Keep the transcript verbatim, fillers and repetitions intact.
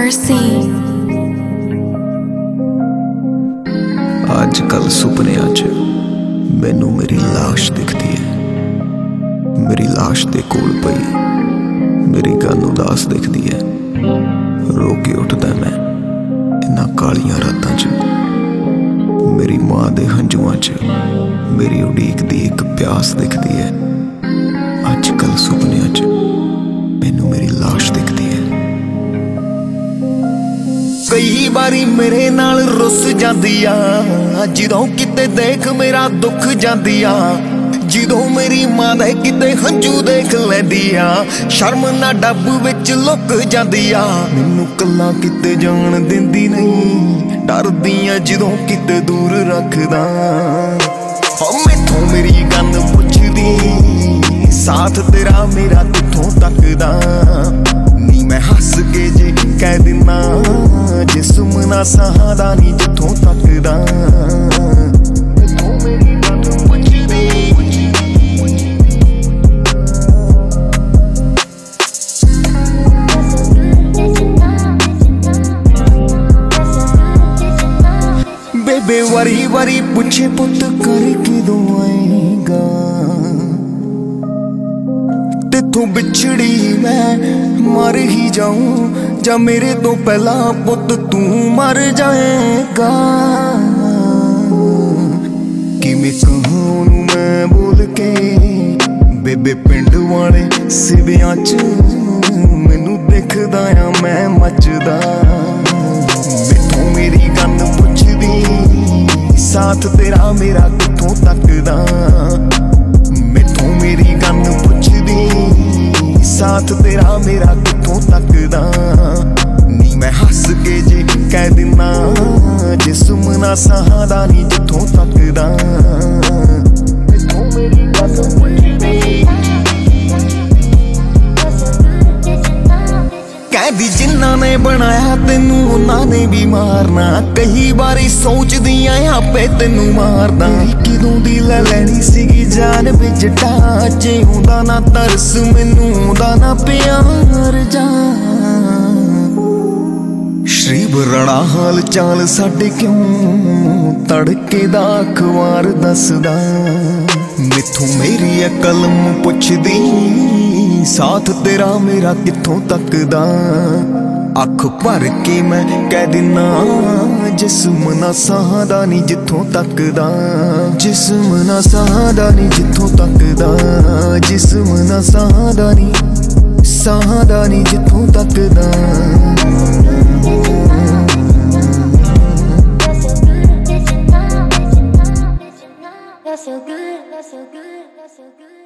Mercy। अजकल सुपनियां च मैनू मेरी लाश दिखती है। मेरी लाश दे कोल पई मेरी गन उदास दिखती है। रो के उठदा मैं इन्हां कालियां रातां च। मेरी मां दे हंजुआं च मेरी उड़ीक दी एक प्यास दिखती है। अजकल सुपनियां च मैनू मेरी लाश दिखती है। कई बारी मेरे नाल रुस जांदी आ, जिदों किते देख मेरा दुख जांदी आ। जिदों मेरी मां दे किते हंजू देख लैंदी आ, शर्म ना डब विच लुक जांदी आ। मैनू कल्ला किते जान दिंदी नहीं, डरदी आ जिदों किते दूर रखदा। ओ मैथों मेरी गन पुछदी, साथ तेरा मेरा किथों तकदा। नी मैं हस के जे कह दिना, जिस्म ना सहादा नी जिथों तकदा। बेबे वारी वारी पूछे पुत कर किदों आएगा, तेथों बिछड़ी मैं मर ही जाऊं, जा मेरे तो पहला पुत तू मर जाएगा। किवें कहां ओनू मैं बोल के, बेबे पिंड वाले सिवियां च मैनू दिखदा आ मैं मचदा। मैथों मेरी गन पुछदी, साथ तेरा मेरा किथों तकदा। मैथों मेरी गन पुछदी, साथ तेरा मेरा किथों तकदा। नी मैं हस के जे कह दिना, जिस्म ना सहादा नी जिथों तकदा। मैथों मेरी गन पुछदी, कहदी जिन्ना ने बनाया तेनू उन्हां ने भी मारना। कई बारी सोचदी आ आपे तेनू मारदा। किदों दी ले लैनी सीगी जान विच टाचे, हुंदा ना तरस मैनू हुंदा ना प्यार जा। श्रीब रड़ा हाल चाल साडे क्यों तड़के दा अखबार दसदा। मैथों मेरी अ कलम पुछदी, साथ तेरा मेरा किथों तकदा। अख भर के मैं कह दिना, जिस्म ना सहादा नी जिथों तकदा। जिस्म ना सहादा नी जिथों तकदा। जिस्म ना सहादा नी सहादा नी जिथों तकदा। That's so good, that's so good, that's so good.